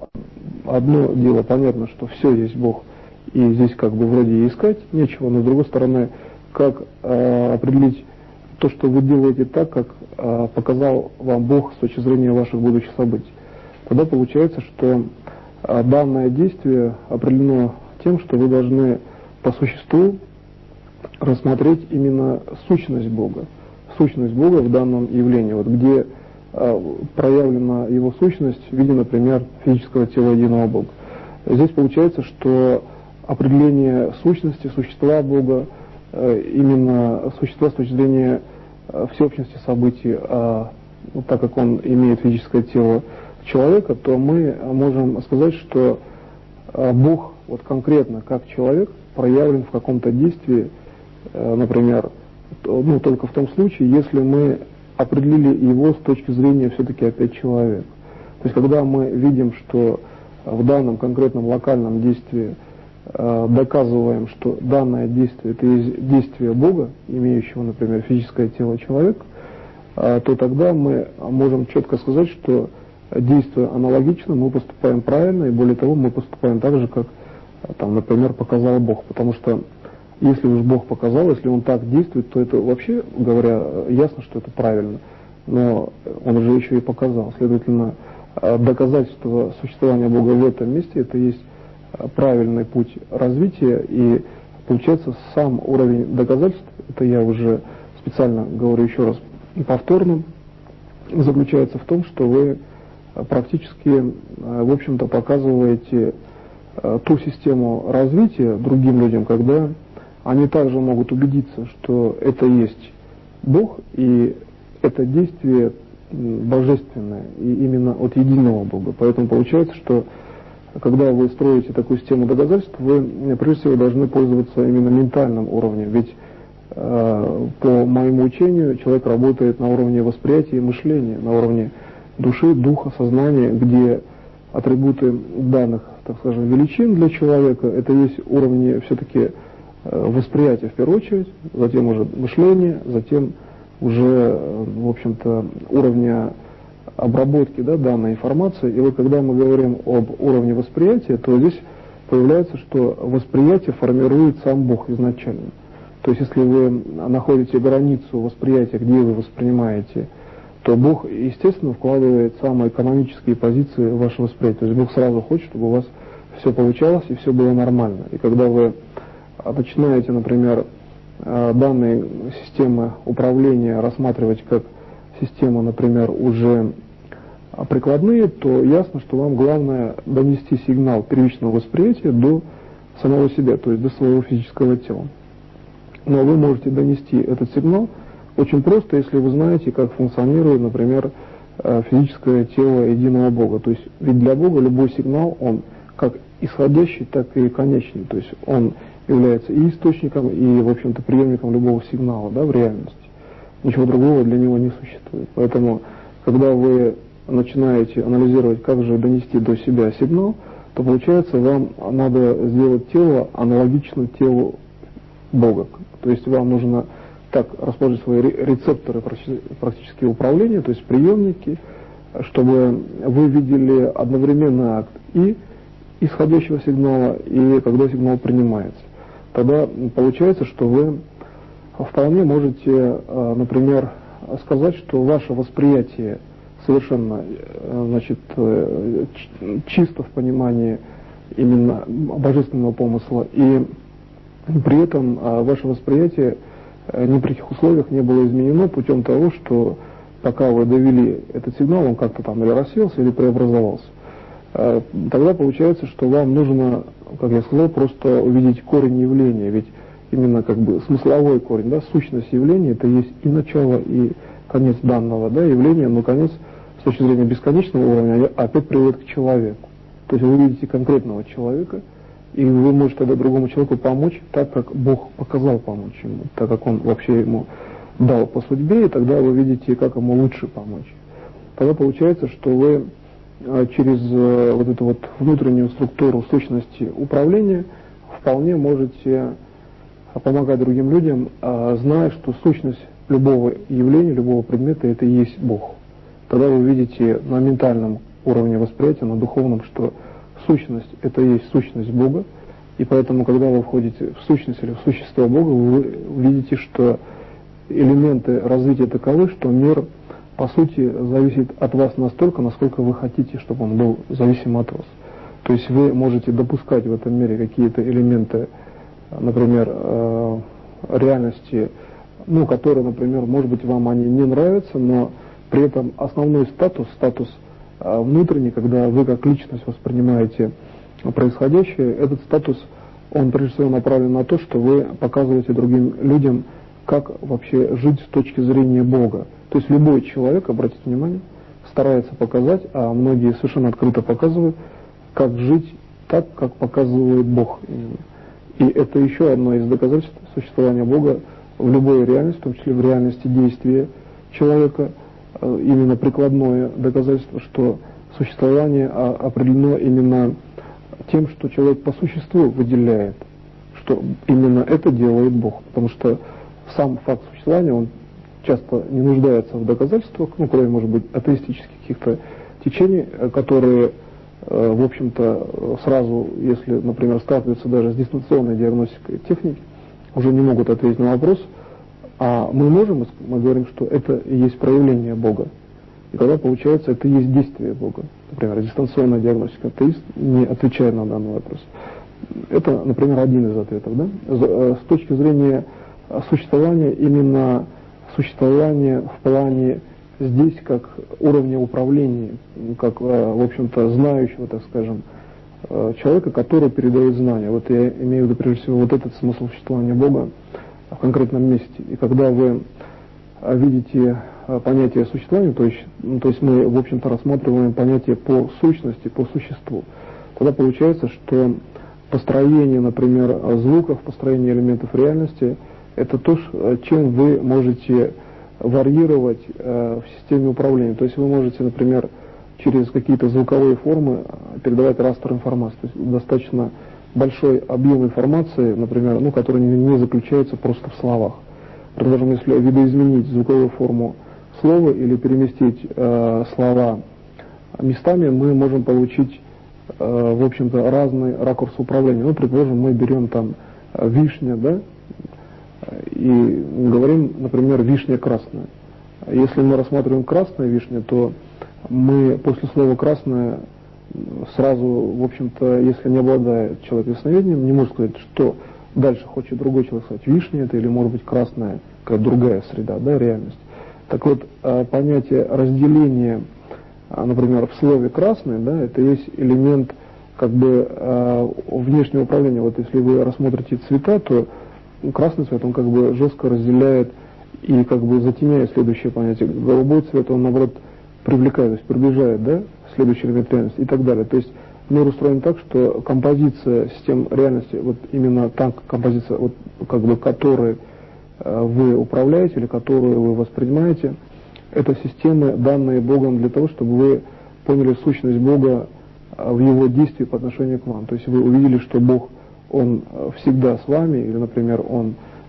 Одно дело, понятно, что все есть Бог, и здесь как бы вроде и искать нечего, но с другой стороны, как э, определить то, что вы делаете так, как э, показал вам Бог с точки зрения ваших будущих событий. Тогда получается, что э, данное действие определено тем, что вы должны по существу рассмотреть именно сущность Бога. Сущность Бога в данном явлении, вот где э, проявлена Его сущность в виде, например, физического тела единого Бога. Здесь получается, что определение сущности, существа Бога, именно существа с точки зрения всеобщности событий, а, ну, так как он имеет физическое тело человека, то мы можем сказать, что а, Бог вот конкретно как человек проявлен в каком-то действии, а, например, ну, только в том случае, если мы определили его с точки зрения все-таки опять человека. То есть когда мы видим, что в данном конкретном локальном действии доказываем, что данное действие — это есть действие Бога, имеющего, например, физическое тело человека, то тогда мы можем четко сказать, что действуя аналогично, мы поступаем правильно, и более того, мы поступаем так же, как, там, например, показал Бог. Потому что если уж Бог показал, если Он так действует, то это вообще говоря ясно, что это правильно. Но Он же еще и показал. Следовательно, доказательство существования Бога в этом месте — это есть правильный путь развития, и получается сам уровень доказательств, это я уже специально говорю еще раз повторно, заключается в том, что вы практически, в общем-то, показываете ту систему развития другим людям, когда они также могут убедиться, что это есть Бог, и это действие божественное, и именно от единого Бога. Поэтому получается, что когда вы строите такую систему доказательств, вы прежде всего должны пользоваться именно ментальным уровнем. Ведь э, по моему учению человек работает на уровне восприятия и мышления, на уровне души, духа, сознания, где атрибуты данных, так скажем, величин для человека, это есть уровни все-таки э, восприятия в первую очередь, затем уже мышление, затем уже, э, в общем-то, уровня обработки, да, данной информации. И вот когда мы говорим об уровне восприятия, то здесь появляется, что восприятие формирует сам Бог изначально. То есть если вы находите границу восприятия, где вы воспринимаете, то Бог, естественно, вкладывает самые экономические позиции в ваше восприятие. То есть Бог сразу хочет, чтобы у вас все получалось и все было нормально. И когда вы начинаете, например, данные системы управления рассматривать как система, например, уже прикладные, то ясно, что вам главное донести сигнал первичного восприятия до самого себя, то есть до своего физического тела. Но вы можете донести этот сигнал очень просто, если вы знаете, как функционирует, например, физическое тело единого Бога. То есть ведь для Бога любой сигнал, он как исходящий, так и конечный. То есть он является и источником, и, в общем-то, приемником любого сигнала, да, в реальности. Ничего другого для него не существует. Поэтому, когда вы начинаете анализировать, как же донести до себя сигнал, то получается, вам надо сделать тело аналогично телу Бога. То есть вам нужно так расположить свои рецепторы практически управления, то есть приемники, чтобы вы видели одновременно акт и исходящего сигнала, и когда сигнал принимается. Тогда получается, что вы вполне можете, например, сказать, что ваше восприятие совершенно, значит, чисто в понимании именно божественного помысла, и при этом ваше восприятие ни при каких условиях не было изменено путем того, что пока вы довели этот сигнал, он как-то там или рассеялся, или преобразовался. Тогда получается, что вам нужно, как я сказал, просто увидеть корень явления, ведь именно как бы смысловой корень, да, сущность явления, это есть и начало, и конец данного, да, явления, но конец с точки зрения бесконечного уровня опять приводит к человеку. То есть вы видите конкретного человека, и вы можете тогда другому человеку помочь так, как Бог показал помочь ему, так как Он вообще ему дал по судьбе, и тогда вы видите, как ему лучше помочь. Тогда получается, что вы через вот эту вот внутреннюю структуру сущности управления вполне можете помогать другим людям, зная, что сущность любого явления, любого предмета — это и есть Бог. Тогда вы видите на ментальном уровне восприятия, на духовном, что сущность — это и есть сущность Бога, и поэтому, когда вы входите в сущность или в существо Бога, вы видите, что элементы развития таковы, что мир, по сути, зависит от вас настолько, насколько вы хотите, чтобы он был зависим от вас. То есть вы можете допускать в этом мире какие-то элементы, например, э, реальности, ну, которые, например, может быть, вам они не нравятся, но при этом основной статус, статус э, внутренний, когда вы как личность воспринимаете происходящее, этот статус, он прежде всего направлен на то, что вы показываете другим людям, как вообще жить с точки зрения Бога. То есть любой человек, обратите внимание, старается показать, а многие совершенно открыто показывают, как жить так, как показывает Бог. И это еще одно из доказательств существования Бога в любой реальности, в том числе в реальности действия человека, именно прикладное доказательство, что существование определено именно тем, что человек по существу выделяет, что именно это делает Бог. Потому что сам факт существования, он часто не нуждается в доказательствах, ну, кроме, может быть, атеистических каких-то течений, которые, э, в общем-то, сразу, если, например, сталкиваются даже с дистанционной диагностикой техники, уже не могут ответить на вопрос, а мы можем, мы говорим, что это и есть проявление Бога. И тогда, получается, это и есть действие Бога. Например, дистанционная диагностика, атеист не отвечает на данный вопрос. Это, например, один из ответов. Да? С точки зрения существования, именно существование в плане здесь как уровня управления, как, в общем-то, знающего, так скажем, человека, который передает знания. Вот я имею в виду, прежде всего, вот этот смысл существования Бога в конкретном месте. И когда вы видите понятие существования, то есть, ну, то есть мы, в общем-то, рассматриваем понятие по сущности, по существу, тогда получается, что построение, например, звуков, построение элементов реальности — это то, чем вы можете варьировать э, в системе управления. То есть вы можете, например, через какие-то звуковые формы передавать растр информации. То есть достаточно большой объем информации, например, ну, который не, не заключается просто в словах. Предположим, если видоизменить звуковую форму слова или переместить э, слова местами, мы можем получить, э, в общем-то, разный ракурс управления. Ну, предположим, мы берем там вишня, да, и говорим, например, вишня красная. Если мы рассматриваем красная вишня, то мы после слова красная сразу, в общем-то, если не обладает человек ясновидением, не может сказать, что дальше хочет другой человек сказать, вишня это или может быть красная, какая другая среда, да, реальность. Так вот, понятие разделения, например, в слове красный, да, это есть элемент как бы внешнего управления. Вот если вы рассмотрите цвета, то красный цвет, он как бы жестко разделяет и как бы затеняет следующее понятие. Голубой цвет, он, наоборот, привлекает, то есть приближает, да, следующий элемент реальности и так далее. То есть мир устроен так, что композиция систем реальности, вот именно та композиция, вот как бы которой э, вы управляете или которую вы воспринимаете, это системы, данные Богом для того, чтобы вы поняли сущность Бога в его действии по отношению к вам. То есть вы увидели, что Бог, Он всегда с вами, или, например, Он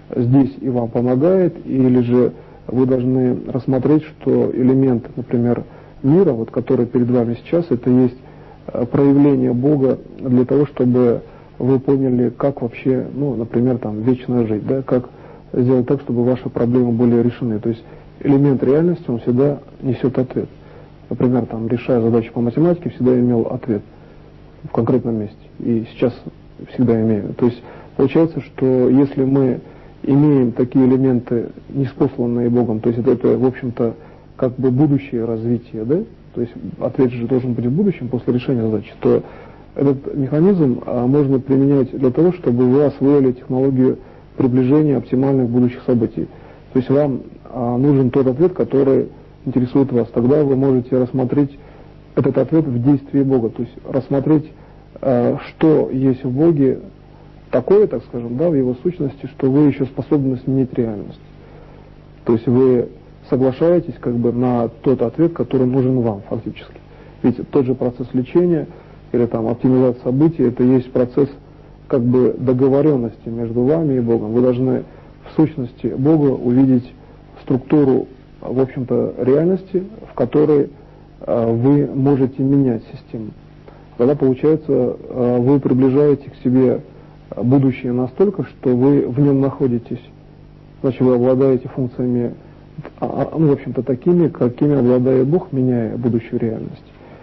здесь и вам помогает, или же вы должны рассмотреть, что элемент, например, мира, вот, который перед вами сейчас, это есть проявление Бога для того, чтобы вы поняли, как вообще, ну, например, там, вечно жить, да, как сделать так, чтобы ваши проблемы были решены. То есть элемент реальности, он всегда несет ответ. Например, там, решая задачи по математике, всегда имел ответ в конкретном месте. И сейчас всегда имею. То есть получается, что если мы имеем такие элементы, неспосланные Богом, то есть это, это в общем-то, как бы будущее развитие, да, то есть ответ же должен быть в будущем после решения задачи, то этот механизм а, можно применять для того, чтобы вы освоили технологию приближения оптимальных будущих событий. То есть вам а, нужен тот ответ, который интересует вас. Тогда вы можете рассмотреть этот ответ в действии Бога, то есть рассмотреть, а, что есть в Боге такое, так скажем, да, в его сущности, что вы еще способны сменить реальность. То есть вы соглашаетесь как бы на тот ответ, который нужен вам фактически. Ведь тот же процесс лечения или там оптимизация событий, это есть процесс как бы договоренности между вами и Богом. Вы должны в сущности Бога увидеть структуру, в общем-то, реальности, в которой э, вы можете менять систему. Тогда получается, э, вы приближаете к себе будущее настолько, что вы в нем находитесь. Значит, вы обладаете функциями, ну, в общем-то, такими, какими обладает Бог, меняя будущую реальность.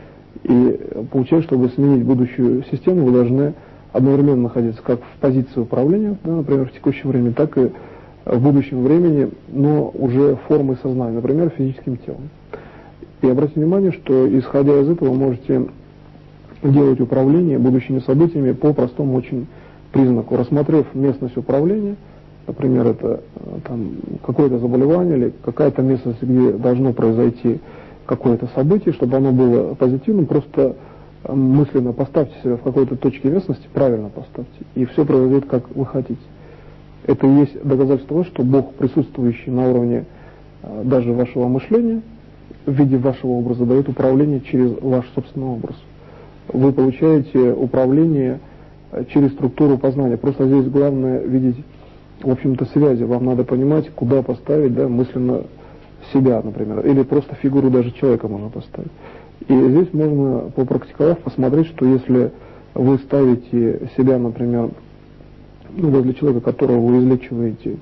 И получается, чтобы сменить будущую систему, вы должны одновременно находиться как в позиции управления, да, например, в текущем времени, так и в будущем времени, но уже формой сознания, например, физическим телом. И обратите внимание, что исходя из этого вы можете делать управление будущими событиями по простому очень признаку. Рассмотрев местность управления, например, это там какое-то заболевание или какая-то местность, где должно произойти какое-то событие, чтобы оно было позитивным, просто мысленно поставьте себя в какой-то точке местности, правильно поставьте, и все произойдет, как вы хотите. Это и есть доказательство того, что Бог, присутствующий на уровне даже вашего мышления, в виде вашего образа, дает управление через ваш собственный образ. Вы получаете управление через структуру познания. Просто здесь главное видеть, в общем-то, связи. Вам надо понимать, куда поставить, да, мысленно себя, например, или просто фигуру даже человека можно поставить. И здесь можно, попрактиковав, посмотреть, что если вы ставите себя, например, ну, возле человека, которого вы излечиваете,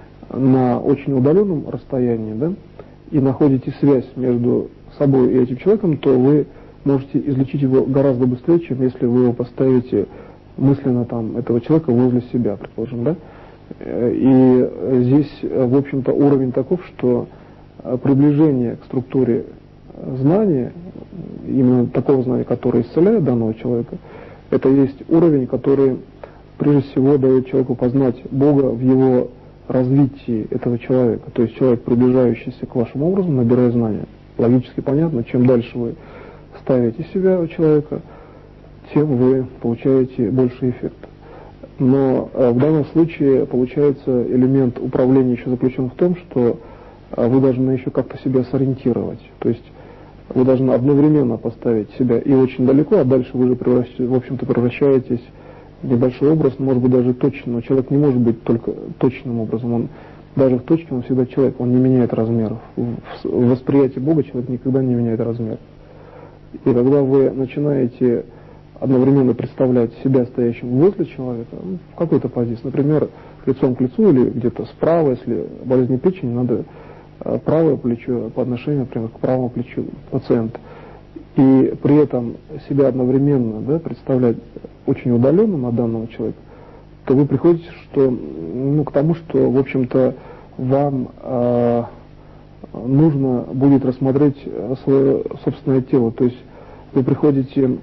на очень удаленном расстоянии, да, и находите связь между собой и этим человеком, то вы можете излечить его гораздо быстрее, чем если вы его поставите мысленно там этого человека возле себя, предположим, да. И здесь, в общем-то, уровень таков, что приближение к структуре знания, именно такого знания, которое исцеляет данного человека, это есть уровень, который прежде всего дает человеку познать Бога в его развитии этого человека. То есть человек, приближающийся к вашему образу, набирая знания. Логически понятно, чем дальше вы ставите себя у человека, тем вы получаете больше эффекта. Но э, в данном случае, получается, элемент управления еще заключен в том, что э, вы должны еще как-то себя сориентировать. То есть вы должны одновременно поставить себя и очень далеко, а дальше вы же, в общем-то, превращаетесь в небольшой образ, может быть, даже точно. Но человек не может быть только точным образом. Он даже в точке, он всегда человек, он не меняет размеров. В, в восприятии Бога человек никогда не меняет размер. И когда вы начинаете одновременно представлять себя стоящим возле человека, ну, в какой-то позиции, например, лицом к лицу или где-то справа, если болезнь печени, надо э, правое плечо по отношению, например, к правому плечу пациента. И при этом себя одновременно, да, представлять очень удаленным от данного человека, то вы приходите что, ну, к тому, что, в общем-то, вам э, нужно будет рассмотреть свое собственное тело. То есть вы приходите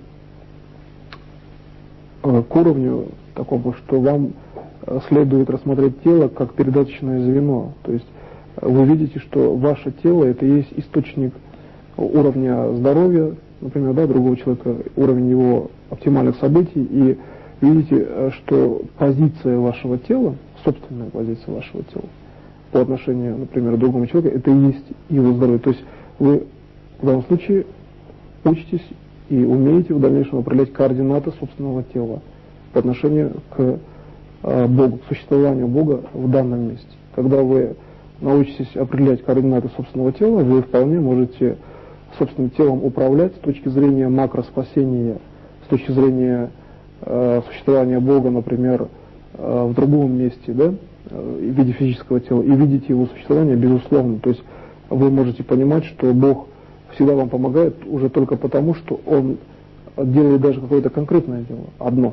к уровню такому, что вам следует рассмотреть тело как передаточное звено. То есть вы видите, что ваше тело это и есть источник уровня здоровья, например, да, другого человека, уровень его оптимальных событий, и видите, что позиция вашего тела, собственная позиция вашего тела по отношению, например, к другому человеку, это и есть его здоровье. То есть вы в данном случае учитесь и умеете в дальнейшем определять координаты собственного тела по отношению к э, Богу, к существованию Бога в данном месте. Когда вы научитесь определять координаты собственного тела, вы вполне можете собственным телом управлять с точки зрения макроспасения, с точки зрения э, существования Бога, например, э, в другом месте, да, э, в виде физического тела, и видите его существование, безусловно. То есть вы можете понимать, что Бог всегда вам помогает уже только потому, что Он делает даже какое-то конкретное дело, одно.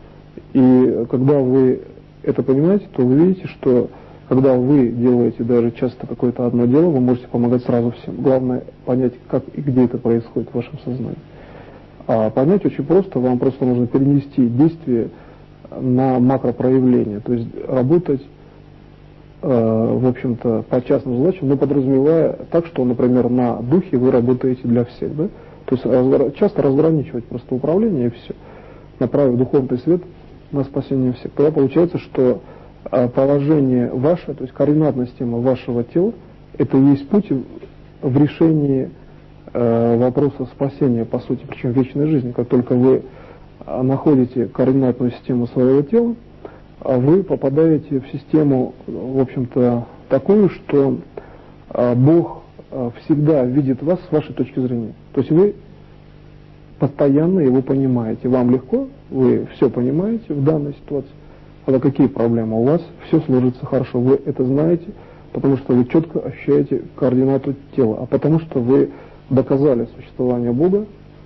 И когда вы это понимаете, то вы видите, что когда вы делаете даже часто какое-то одно дело, вы можете помогать сразу всем. Главное понять, как и где это происходит в вашем сознании. А понять очень просто, вам просто нужно перенести действие на макропроявление, то есть работать, э, в общем-то, по частным задачам, но подразумевая так, что, например, на духе вы работаете для всех, да? То есть разгр... часто разграничивать просто управление и все, направив духовный свет на спасение всех. Тогда получается, что положение ваше, то есть координатная система вашего тела, это и есть путь в решении э, вопроса спасения, по сути, причем вечной жизни. Как только вы находите координатную систему своего тела, вы попадаете в систему, в общем-то, такую, что э, Бог всегда видит вас с вашей точки зрения. То есть вы постоянно его понимаете. Вам легко, вы все понимаете в данной ситуации. А какие проблемы? У вас все сложится хорошо. Вы это знаете, потому что вы четко ощущаете координату тела. А потому что вы доказали существование Бога,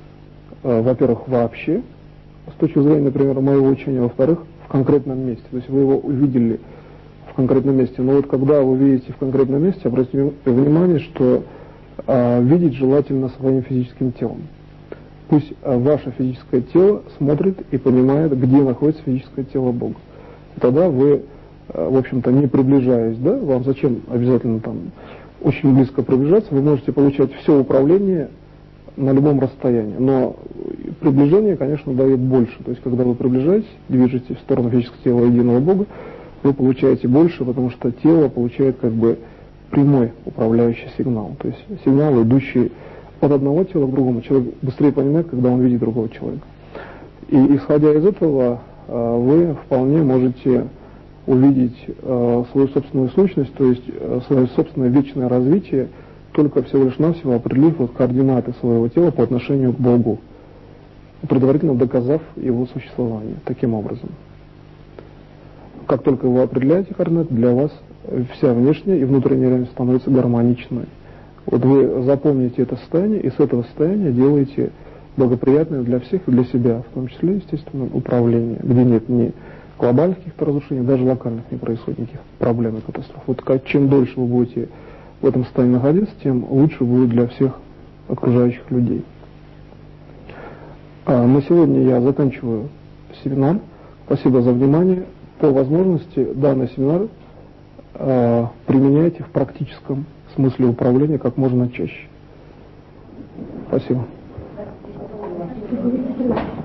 э, во-первых, вообще, с точки зрения, например, моего учения, во-вторых, в конкретном месте. То есть вы его увидели в конкретном месте. Но вот когда вы видите в конкретном месте, обратите внимание, что э, видеть желательно своим физическим телом. Пусть э, ваше физическое тело смотрит и понимает, где находится физическое тело Бога. Тогда вы, в общем-то, не приближаясь, да, вам зачем обязательно там очень близко приближаться, вы можете получать все управление на любом расстоянии. Но приближение, конечно, дает больше. То есть, когда вы приближаетесь, движетесь в сторону физического тела единого Бога, вы получаете больше, потому что тело получает как бы прямой управляющий сигнал. То есть сигнал, идущий от одного тела к другому. Человек быстрее понимает, когда он видит другого человека. И исходя из этого, вы вполне можете увидеть э, свою собственную сущность, то есть э, свое собственное вечное развитие, только всего лишь навсего определив вот координаты своего тела по отношению к Богу, предварительно доказав его существование таким образом. Как только вы определяете координаты, для вас вся внешняя и внутренняя реальность становится гармоничной. Вот вы запомните это состояние, и с этого состояния делаете благоприятное для всех и для себя, в том числе, естественно, управление, где нет ни глобальных каких-то разрушений, даже локальных не происходит никаких проблем и катастроф. Вот как, чем дольше вы будете в этом состоянии находиться, тем лучше будет для всех окружающих людей. А на сегодня я заканчиваю семинар. Спасибо за внимание. По возможности данный семинар э, применяйте в практическом смысле управления как можно чаще. Спасибо.